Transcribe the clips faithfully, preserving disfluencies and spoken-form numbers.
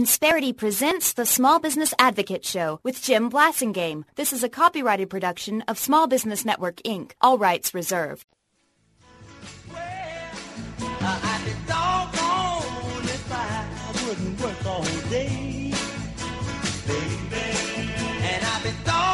Insperity presents the Small Business Advocate Show with Jim Blasingame. This is a copyrighted production of Small Business Network, Incorporated. All rights reserved. Well, I'd be doggone if I wouldn't work all day, baby. And I'd be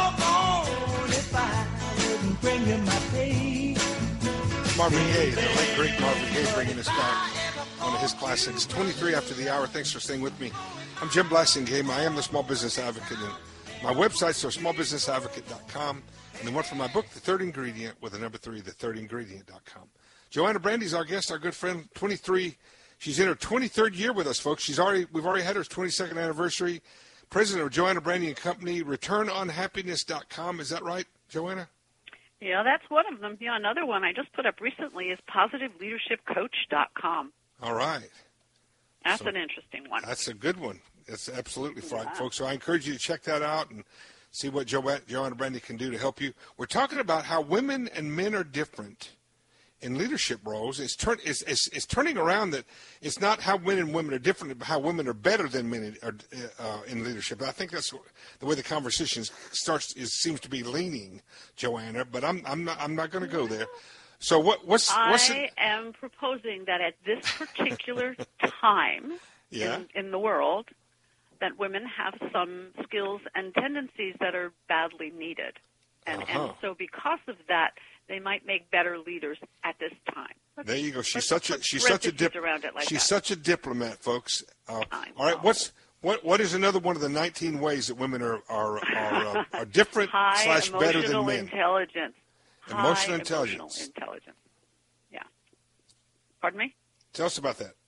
doggone if I wouldn't bring you my pay. Marvin Gaye, the late great Marvin Gaye, bringing us back one of his classics. twenty-three after the hour. Thanks for staying with me. I'm Jim Blasingame. I am the Small Business Advocate. And my websites are small business advocate dot com. And the one from my book, The Third Ingredient, with the number three, the third ingredient dot com. Joanna Brandy's our guest, our good friend, twenty-three. She's in her twenty-third year with us, folks. She's already We've already had her twenty-second anniversary. President of Joanna Brandy and Company, return on happiness dot com. Is that right, Joanna? Yeah, that's one of them. Yeah, another one I just put up recently is positive leadership coach dot com. All right. That's so, an interesting one. That's a good one. It's absolutely fine, Yeah. folks. So I encourage you to check that out and see what jo- Joanna Brandy can do to help you. We're talking about how women and men are different in leadership roles. It's, turn, it's, it's, it's turning around that it's not how men and women are different, but how women are better than men in, are, uh, in leadership. I think that's the way the conversation starts. Is seems to be leaning, Joanna. But I'm I'm not I'm not going to go there. So what what's what's I it? am proposing that at this particular time Yeah. in, in the world, that women have some skills and tendencies that are badly needed, and Uh-huh. and so because of that, they might make better leaders at this time. Let's, There you go. She's let's such a put she's such a dip, parentheses around it like she's that. such a diplomat, folks. Uh, I all right, know. what's what what is another one of the nineteen ways that women are are are, uh, are different High slash better than emotional men? intelligence. Emotional High intelligence. Emotional intelligence. Yeah. Pardon me? Tell us about that.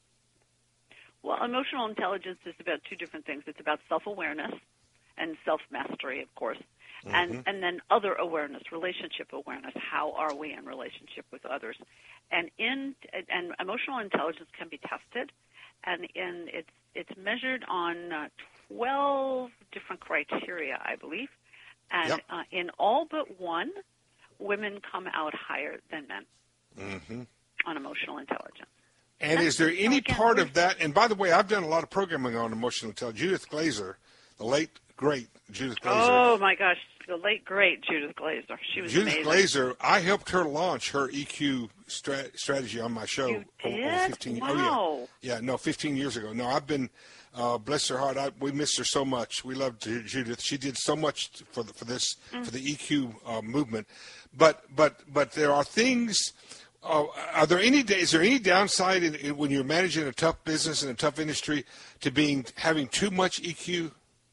Well, emotional intelligence is about two different things. It's about self-awareness and self-mastery, of course, Mm-hmm. and and then other awareness, relationship awareness. How are we in relationship with others? And in and emotional intelligence can be tested, and in it's it's measured on uh, twelve different criteria, I believe, and Yep. uh, in all but one, women come out higher than men Mm-hmm. on emotional intelligence. And is there any again, part we're- of that? And by the way, I've done a lot of programming on emotional intelligence. Judith Glazer, the late great Judith Glazer. Oh my gosh, the late great Judith Glazer. She was Judith amazing. Glazer, I helped her launch her E Q stra- strategy on my show. You over- over did? fifteen Wow. Oh yeah, yeah, no, fifteen years ago. No, I've been, uh, bless her heart. I, we missed her so much. We loved Ju- Judith. She did so much for the, for this Mm. for the E Q uh, movement. But but but there are things. Uh, are there any is there any downside in, in when you're managing a tough business in a tough industry to being having too much E Q?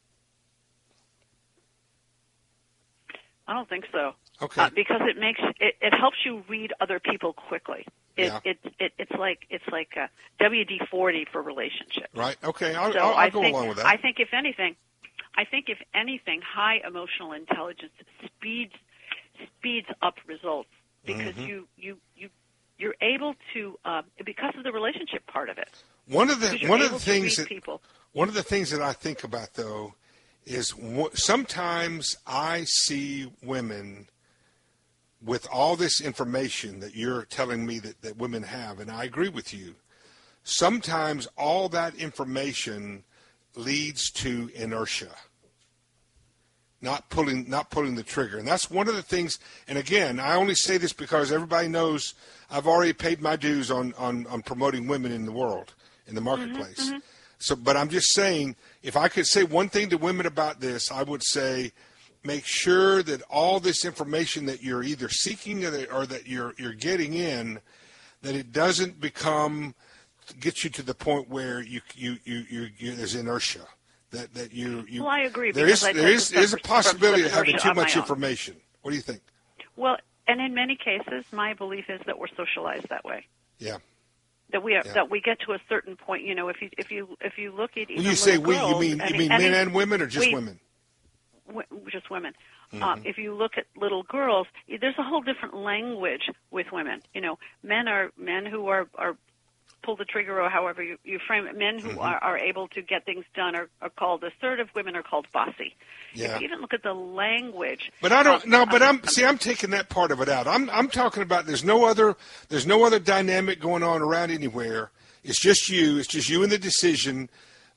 I don't think so. Okay. Uh, because it makes it, it helps you read other people quickly. It, Yeah. it, it it's like it's like a W D forty for relationships. Right. Okay. I'll, So I'll, I'll I go think along with that. I think if anything, I think if anything, high emotional intelligence speeds speeds up results because Mm-hmm. you you you you're able to uh, because of the relationship part of it. One of the Because you're one of able the to things read that people. one of the things that I think about though is wh- sometimes I see women with all this information that you're telling me that, that women have, and I agree with you. Sometimes all that information leads to inertia. Not pulling, not pulling the trigger, and that's one of the things. And again, I only say this because everybody knows I've already paid my dues on on, on promoting women in the world, in the marketplace. Mm-hmm, So, but I'm just saying, if I could say one thing to women about this, I would say, make sure that all this information that you're either seeking or that, or that you're you're getting in, that it doesn't become get you to the point where you you you, you, you there's inertia. That, that you, you Well, I agree, There because is I there take is the there is a stuff from- possibility from of having inertia too on my much own. information. What do you think? Well, and in many cases, my belief is that we're socialized that way. Yeah. That we are, Yeah. that we get to a certain point. You know, if you if you if you look at even When you say little we, you girls, mean and- you mean and men it- and women, or just we- women? w- just women. Mm-hmm. Um, if you look at little girls, there's a whole different language with women. You know, men are men who are are pull the trigger or however you, you frame it. Men who Mm-hmm. are, are able to get things done are, are called assertive. Women are called bossy. Yeah. If you even look at the language. But I don't of- no. But of- I'm see. I'm taking that part of it out. I'm I'm talking about there's no other there's no other dynamic going on around anywhere. It's just you. It's just you and the decision.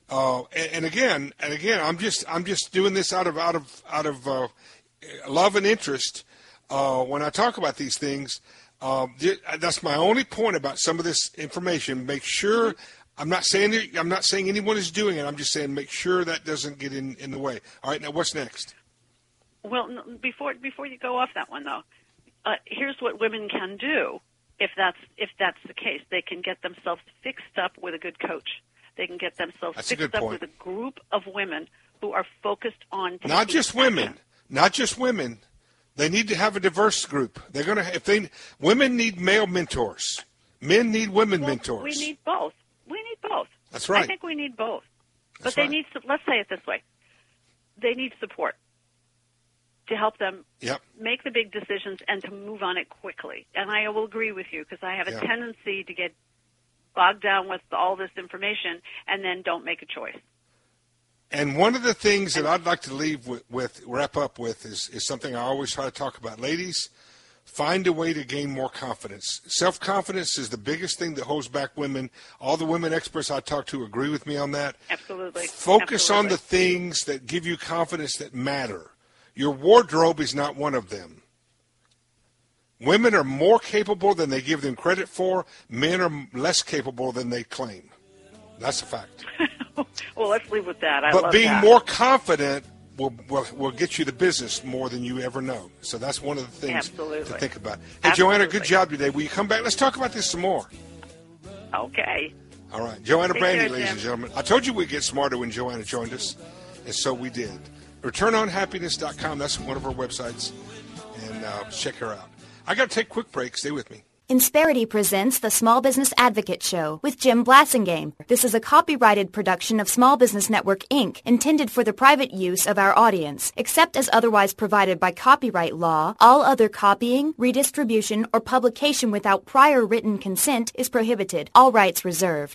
Uh, and, and again, and again, I'm just I'm just doing this out of out of out of uh, love and interest. Uh, when I talk about these things, uh, that's my only point about some of this information. Make sure. Mm-hmm. I'm not saying I'm not saying anyone is doing it. I'm just saying make sure that doesn't get in, in the way. All right, now what's next? Well, before before you go off that one though, uh, here's what women can do if that's if that's the case. They can get themselves fixed up with a good coach. They can get themselves that's fixed up with a group of women who are focused on not just action. women, not just women. They need to have a diverse group. They're going to if they women need male mentors, men need women well, mentors. We need both. We need both. That's right. I think we need both. But That's they right. need, let's say it this way, they need support to help them yep. make the big decisions and to move on it quickly. And I will agree with you because I have a yeah. tendency to get bogged down with all this information and then don't make a choice. And one of the things that I'd like to leave with, with wrap up with is, is something I always try to talk about. Ladies, find a way to gain more confidence. Self-confidence is the biggest thing that holds back women. All the women experts I talk to agree with me on that. Absolutely. Focus Absolutely. on the things that give you confidence that matter. Your wardrobe is not one of them. Women are more capable than they give them credit for. Men are less capable than they claim. That's a fact. Well, let's leave with that. I but love being that. more confident will, will will get you the business more than you ever know. So that's one of the things Absolutely. to think about. Hey, Absolutely. Joanna, good job today. Will you come back? Let's talk about this some more. Okay. All right. Joanna Take Brandy, care, ladies Jim. and gentlemen. I told you we'd get smarter when Joanna joined us, and so we did. return on happiness dot com. That's one of our websites, and uh, check her out. I got to take a quick break. Stay with me. Insperity presents the Small Business Advocate Show with Jim Blassingame. This is a copyrighted production of Small Business Network, Incorporated, intended for the private use of our audience. Except as otherwise provided by copyright law, all other copying, redistribution, or publication without prior written consent is prohibited. All rights reserved.